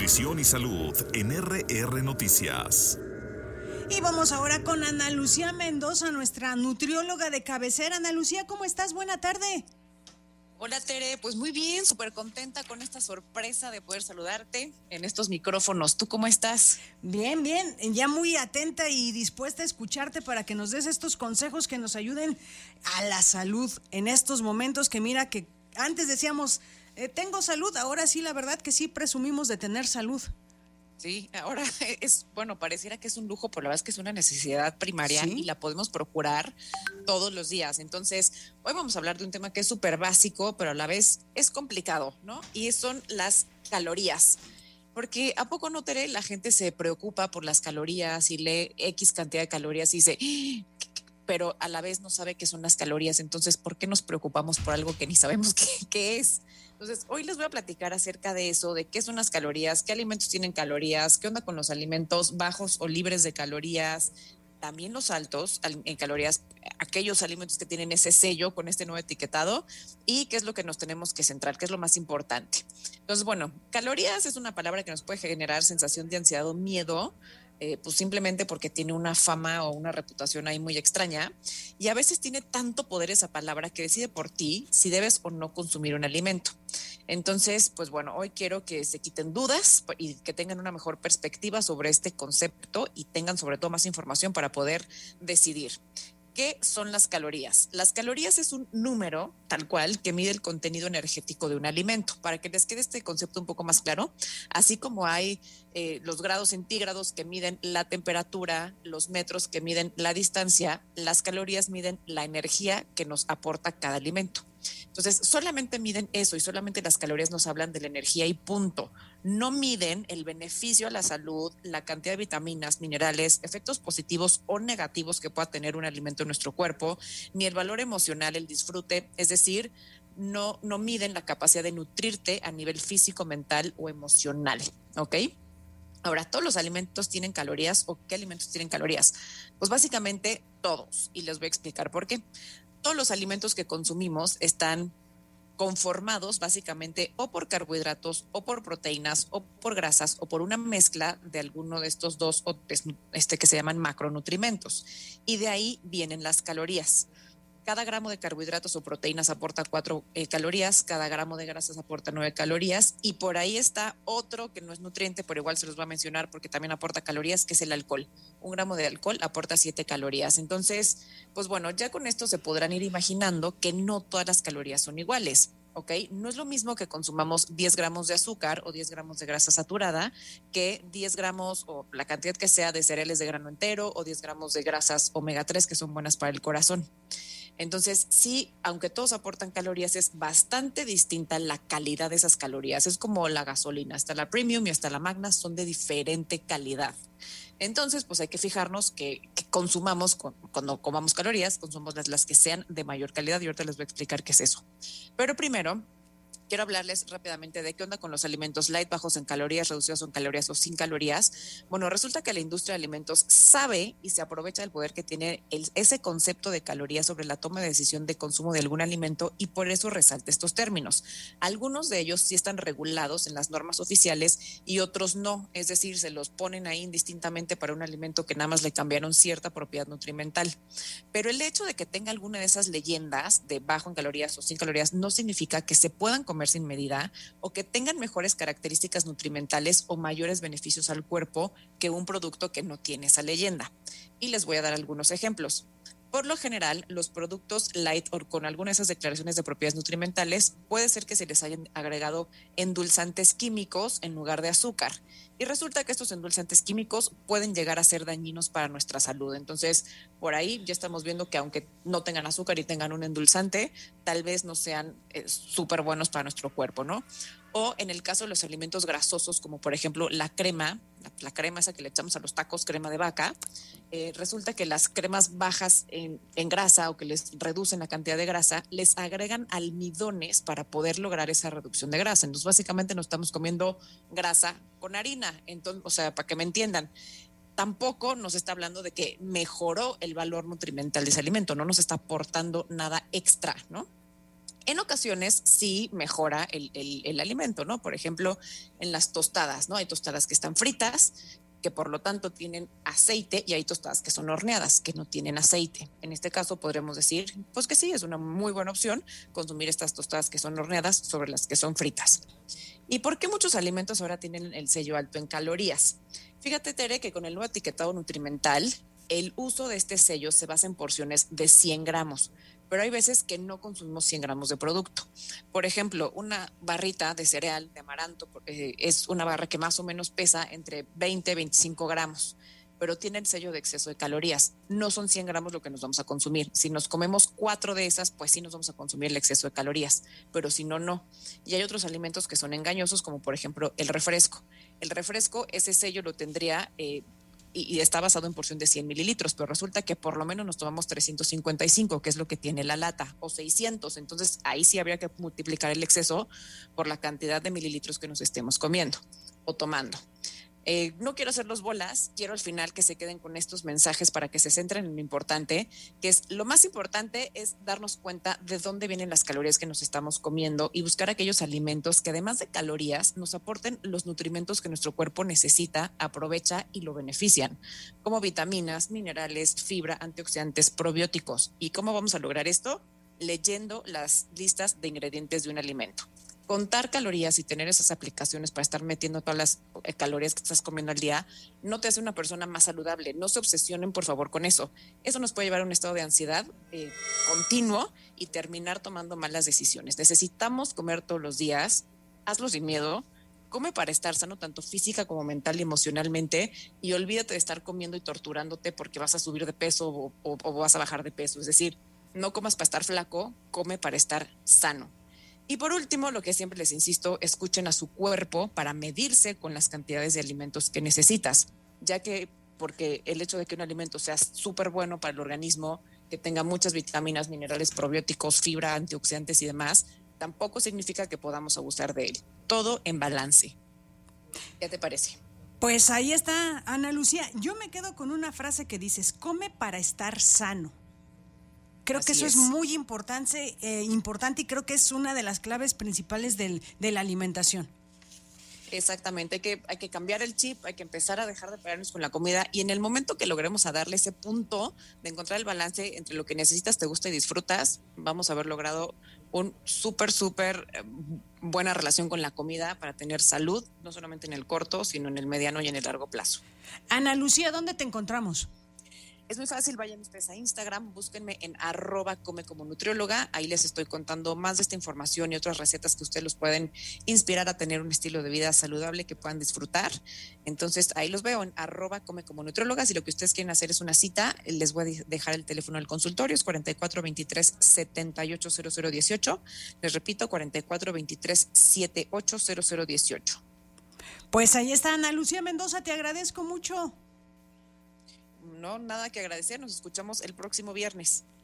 Nutrición y salud en RR Noticias. Y vamos ahora con Ana Lucía Mendoza, nuestra nutrióloga de cabecera. Ana Lucía, ¿cómo estás? Buena tarde. Hola Tere, pues muy bien, súper contenta con esta sorpresa de poder saludarte en estos micrófonos. ¿Tú cómo estás? Bien, bien, ya muy atenta y dispuesta a escucharte para que nos des estos consejos que nos ayuden a la salud en estos momentos que mira que antes decíamos, tengo salud, ahora sí, la verdad que sí presumimos de tener salud. Sí, ahora pareciera que es un lujo, pero la verdad es que es una necesidad primaria, ¿sí? Y la podemos procurar todos los días. Entonces, hoy vamos a hablar de un tema que es súper básico, pero a la vez es complicado, ¿no? Y son las calorías. Porque ¿a poco no, Tere? La gente se preocupa por las calorías y lee X cantidad de calorías y dice, pero a la vez no sabe qué son las calorías. Entonces, ¿por qué nos preocupamos por algo que ni sabemos qué es? Entonces, hoy les voy a platicar acerca de eso, de qué son las calorías, qué alimentos tienen calorías, qué onda con los alimentos bajos o libres de calorías, también los altos en calorías, aquellos alimentos que tienen ese sello con este nuevo etiquetado, y qué es lo que nos tenemos que centrar, qué es lo más importante. Entonces, bueno, calorías es una palabra que nos puede generar sensación de ansiedad o miedo, pues simplemente porque tiene una fama o una reputación ahí muy extraña, y a veces tiene tanto poder esa palabra que decide por ti si debes o no consumir un alimento. Entonces, pues bueno, hoy quiero que se quiten dudas y que tengan una mejor perspectiva sobre este concepto y tengan sobre todo más información para poder decidir. ¿Qué son las calorías? Las calorías es un número, tal cual, que mide el contenido energético de un alimento. Para que les quede este concepto un poco más claro, así como hay los grados centígrados que miden la temperatura, los metros que miden la distancia, las calorías miden la energía que nos aporta cada alimento. Entonces, solamente miden eso y solamente las calorías nos hablan de la energía y punto. No miden el beneficio a la salud, la cantidad de vitaminas, minerales, efectos positivos o negativos que pueda tener un alimento en nuestro cuerpo, ni el valor emocional, el disfrute, es decir, no miden la capacidad de nutrirte a nivel físico, mental o emocional, ¿ok? Ahora, ¿todos los alimentos tienen calorías o qué alimentos tienen calorías? Pues básicamente todos, y les voy a explicar por qué. Todos los alimentos que consumimos están conformados básicamente o por carbohidratos o por proteínas o por grasas o por una mezcla de alguno de estos dos que se llaman macronutrimentos. Y de ahí vienen las calorías. Cada gramo de carbohidratos o proteínas aporta 4 calorías, cada gramo de grasas aporta 9 calorías, y por ahí está otro que no es nutriente, pero igual se los voy a mencionar porque también aporta calorías, que es el alcohol. Un gramo de alcohol aporta 7 calorías. Entonces, pues bueno, ya con esto se podrán ir imaginando que no todas las calorías son iguales. ¿Ok? No es lo mismo que consumamos 10 gramos de azúcar o 10 gramos de grasa saturada que 10 gramos o la cantidad que sea de cereales de grano entero o 10 gramos de grasas omega 3 que son buenas para el corazón. Entonces, sí, aunque todos aportan calorías, es bastante distinta la calidad de esas calorías. Es como la gasolina, hasta la premium y hasta la magna son de diferente calidad. Entonces, pues hay que fijarnos que consumamos, cuando comamos calorías, consumamos las que sean de mayor calidad, y ahorita les voy a explicar qué es eso. Pero primero, quiero hablarles rápidamente de qué onda con los alimentos light, bajos en calorías, reducidos en calorías o sin calorías. Bueno, resulta que la industria de alimentos sabe y se aprovecha del poder que tiene ese concepto de calorías sobre la toma de decisión de consumo de algún alimento, y por eso resalta estos términos. Algunos de ellos sí están regulados en las normas oficiales y otros no, es decir, se los ponen ahí indistintamente para un alimento que nada más le cambiaron cierta propiedad nutrimental. Pero el hecho de que tenga alguna de esas leyendas de bajo en calorías o sin calorías no significa que se puedan comer sin medida o que tengan mejores características nutrimentales o mayores beneficios al cuerpo que un producto que no tiene esa leyenda. Y les voy a dar algunos ejemplos. Por lo general, los productos light o con alguna de esas declaraciones de propiedades nutrimentales puede ser que se les hayan agregado endulzantes químicos en lugar de azúcar. Y resulta que estos endulzantes químicos pueden llegar a ser dañinos para nuestra salud. Entonces, por ahí ya estamos viendo que aunque no tengan azúcar y tengan un endulzante, tal vez no sean súper buenos para nuestro cuerpo, ¿no? O en el caso de los alimentos grasosos, como por ejemplo la crema esa que le echamos a los tacos, crema de vaca, resulta que las cremas bajas en grasa o que les reducen la cantidad de grasa, les agregan almidones para poder lograr esa reducción de grasa. Entonces, básicamente nos estamos comiendo grasa con harina. Entonces, o sea, para que me entiendan, tampoco nos está hablando de que mejoró el valor nutrimental de ese alimento, no nos está aportando nada extra, ¿no? En ocasiones sí mejora el alimento, ¿no? Por ejemplo, en las tostadas, ¿no? Hay tostadas que están fritas, que por lo tanto tienen aceite, y hay tostadas que son horneadas, que no tienen aceite. En este caso podremos decir, pues que sí, es una muy buena opción consumir estas tostadas que son horneadas sobre las que son fritas. ¿Y por qué muchos alimentos ahora tienen el sello alto en calorías? Fíjate, Tere, que con el nuevo etiquetado nutrimental, el uso de este sello se basa en porciones de 100 gramos, pero hay veces que no consumimos 100 gramos de producto. Por ejemplo, una barrita de cereal de amaranto es una barra que más o menos pesa entre 20 y 25 gramos, pero tiene el sello de exceso de calorías. No son 100 gramos lo que nos vamos a consumir. Si nos comemos 4 de esas, pues sí nos vamos a consumir el exceso de calorías, pero si no, no. Y hay otros alimentos que son engañosos, como por ejemplo el refresco. El refresco, ese sello lo tendría y está basado en porción de 100 mililitros, pero resulta que por lo menos nos tomamos 355, que es lo que tiene la lata, o 600. Entonces ahí sí habría que multiplicar el exceso por la cantidad de mililitros que nos estemos comiendo o tomando. No quiero hacerlos bolas, quiero al final que se queden con estos mensajes para que se centren en lo importante, que es lo más importante es darnos cuenta de dónde vienen las calorías que nos estamos comiendo y buscar aquellos alimentos que además de calorías nos aporten los nutrimentos que nuestro cuerpo necesita, aprovecha y lo benefician, como vitaminas, minerales, fibra, antioxidantes, probióticos. ¿Y cómo vamos a lograr esto? Leyendo las listas de ingredientes de un alimento. Contar calorías y tener esas aplicaciones para estar metiendo todas las calorías que estás comiendo al día no te hace una persona más saludable. No se obsesionen, por favor, con eso. Eso nos puede llevar a un estado de ansiedad continuo y terminar tomando malas decisiones. Necesitamos comer todos los días, hazlo sin miedo, come para estar sano tanto física como mental y emocionalmente, y olvídate de estar comiendo y torturándote porque vas a subir de peso o vas a bajar de peso. Es decir, no comas para estar flaco, come para estar sano. Y por último, lo que siempre les insisto, escuchen a su cuerpo para medirse con las cantidades de alimentos que necesitas, ya que porque el hecho de que un alimento sea súper bueno para el organismo, que tenga muchas vitaminas, minerales, probióticos, fibra, antioxidantes y demás, tampoco significa que podamos abusar de él. Todo en balance. ¿Qué te parece? Pues ahí está, Ana Lucía. Yo me quedo con una frase que dices, come para estar sano. Creo que eso es muy importante y creo que es una de las claves principales de la alimentación. Exactamente, hay que cambiar el chip, hay que empezar a dejar de pelearnos con la comida, y en el momento que logremos a darle ese punto de encontrar el balance entre lo que necesitas, te gusta y disfrutas, vamos a haber logrado un súper buena relación con la comida para tener salud, no solamente en el corto, sino en el mediano y en el largo plazo. Ana Lucía, ¿dónde te encontramos? Es muy fácil, vayan ustedes a Instagram, búsquenme en @comecomonutrióloga, ahí les estoy contando más de esta información y otras recetas que ustedes los pueden inspirar a tener un estilo de vida saludable que puedan disfrutar. Entonces ahí los veo en @comecomonutrióloga. Si lo que ustedes quieren hacer es una cita, les voy a dejar el teléfono del consultorio, es 4423-780018. Les repito, 4423-780018. Pues ahí está, Ana Lucía Mendoza, te agradezco mucho. No, nada que agradecer, nos escuchamos el próximo viernes.